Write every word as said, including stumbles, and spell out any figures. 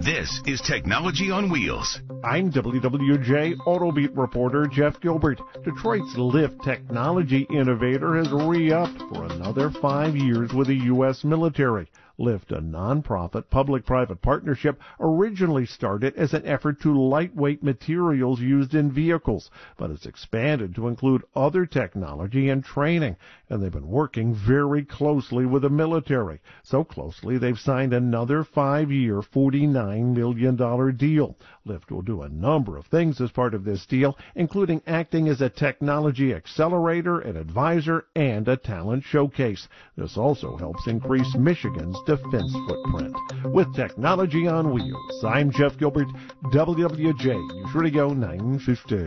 This is Technology on Wheels. I'm W W J Autobeat reporter Jeff Gilbert. Detroit's Lyft technology innovator has re-upped for another five years with the U S military. Lyft, a nonprofit public-private partnership, originally started as an effort to lightweight materials used in vehicles, but it's expanded to include other technology and training, and they've been working very closely with the military. So closely, they've signed another five-year, forty-nine million dollars deal. Lyft will do a number of things as part of this deal, including acting as a technology accelerator, an advisor, and a talent showcase. This also helps increase Michigan's defense footprint. With Technology on Wheels, I'm Jeff Gilbert, W W J News Radio nine fifty.